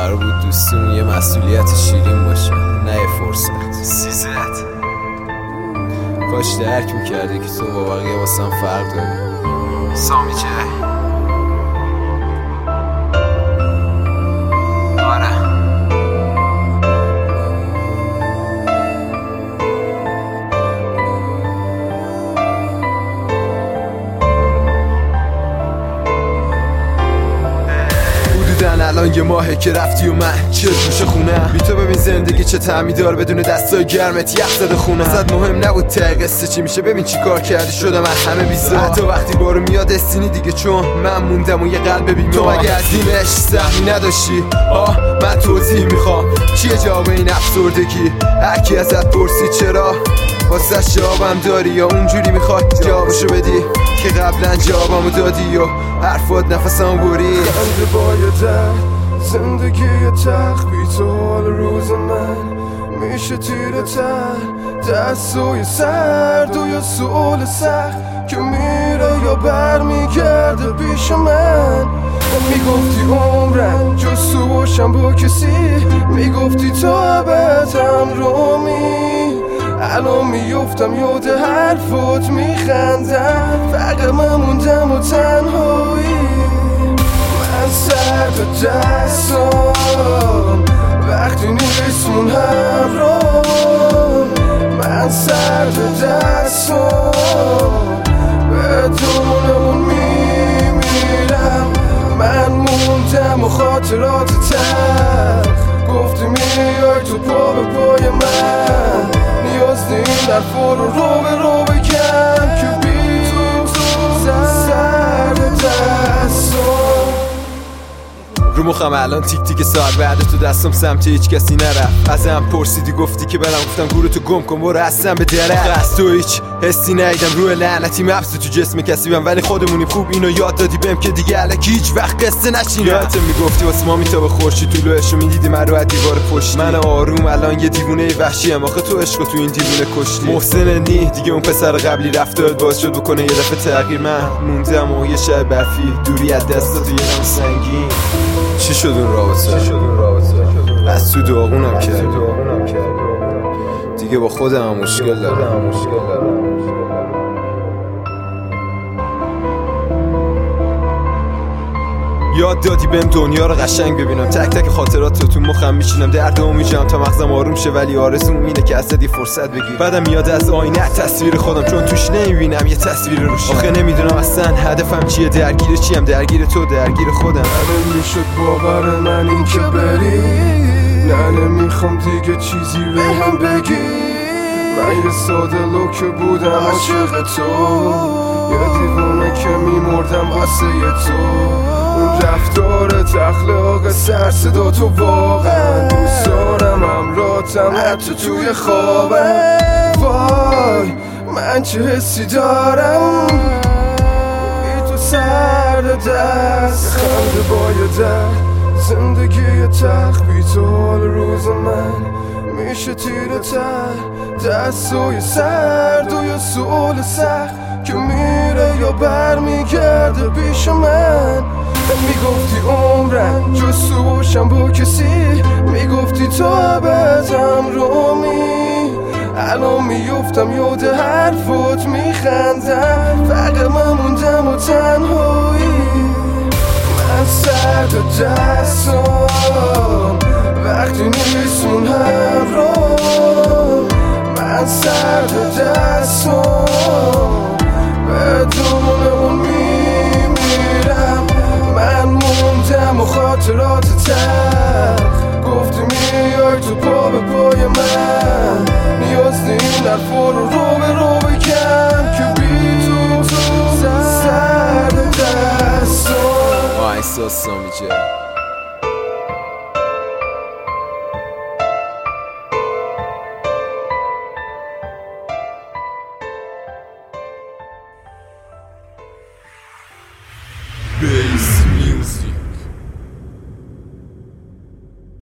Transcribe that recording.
قرار بود دوستیمون یه مسئولیت شیرین باشه، نه یه فرصت. سیزت کاش درک میکردی که تو با بقیه واسم فرق داری. سامی چه؟ الان یه ماهه که رفتی و من چه توش خونم بی تو. ببین زندگی چه طعمی دار بدون دستای گرمت یخ زده خونم. ازت مهم نبود ته قصه چی میشه، ببین چی کار کردی شدم از همه بیزار. حتی وقتی بارو میاد استینی دیگه، چون من موندم و یه قلب بیمار. تو مگه از این عشق سهمی نداشتی؟ من توضیح میخوام چیه جواب این افسردگی. هرکی ازت پرسید چرا واسه جوابم داری، یا اونجوری میخوای جوابشو بدی که قبلا جوابمو دادی یا حرفات نفسمو بری. خنده باید زندگی تخ بی تو حال روز من میشه تیره تر، دستای سرد و یا سؤال سخت که میره یا بر میگرده پیش من. میگفتی عمرم جز تو باشم با کسی، میگفتی تو ابدم رومی. الان میفتم یاد حرفات میخندم، فقط من موندم و تنهایی. من سرد دستم وقتی نیستمون همراه، من سرد دستم بدون اون میمیرم. من موندم و خاطرات تلخ، گفتی میای تو پا به پای من، نیاز این حرفا رو رو بگم که بی تو سرد دستم. رو مخم الان تیک تیک ساعت بعد تو دستم سمت هیچ کسی نرفت. ازم پرسیدی گفتی که برم، گفتم گورتو گم کن برو هستم به درخت. از تو هیچ حسی نیدم، روی لعنتی مبسوط تو جسم کسیبم، ولی خودمونیم خوب اینو یاد دادی بهم که دیگه الکی هیچ وقت قصه نشینم. یادت میگفتی واسه ما میتابه خورشید طلوعشو میدیدی من رو از دیوار پشتی. من آروم الان یه دیوونه وحشیم، آخه تو عشق تو این دیوونه کشتی. محسن نی دیگه اون پسر قبلی رفت داد باز شد بکنه یه دفعه تغییر. من موندم و یه شب برفی دوری از دستات و یه نم سنگین. چی شد اون رابطه؟ از تو داغونم کرد دیگه، با خودم مشکل دارم. یاد دادی بهم دنیا رو قشنگ ببینم، تک تک خاطرات رو تو مخم میچینم، دردمو میجام تا مغزم آروم شه، ولی آرزوم اینه که ازت یه فرصت بگیر. بعدم میاد از آینه تصویر خودم، چون توش نمیبینم یه تصویر روشن. آخه نمیدونم اصلا هدفم چیه، درگیر چیم، درگیر تو، درگیر خودم. نمیشد باور من این که بری، نه نمیخوام دیگه چیزی به هم بگی. من یه ساده لوکه بودم عاشق تو، یه دیوانه که میمردم واسه تو. اون رفتارت اخلاق سر صدا تو واقعا دوست دارم، همراهتم حتی توی خوابم. وای من چه حسی دارم بی تو سرد دست. خنده باید زندگی تخ بی تو حال روز من میشه تیره تر، دستای سرد و یا سؤال سخت که میره یا بر میگرده پیش من. میگفتی عمرم جز تو باشم با کسی، میگفتی تو ابدم رومی. الان میفتم یاد حرفات میخندم، فقط من موندم و تنهایی. من سرد دستم وقتی نیستمون همراه، من سرد دستم بدون اون میمیرم. من موندم و خاطرات تلخ، گفتی میای تو پا به پای من، نیاز این حرفا رو بگم که بی تو سرد دستم. احساس سامی چه؟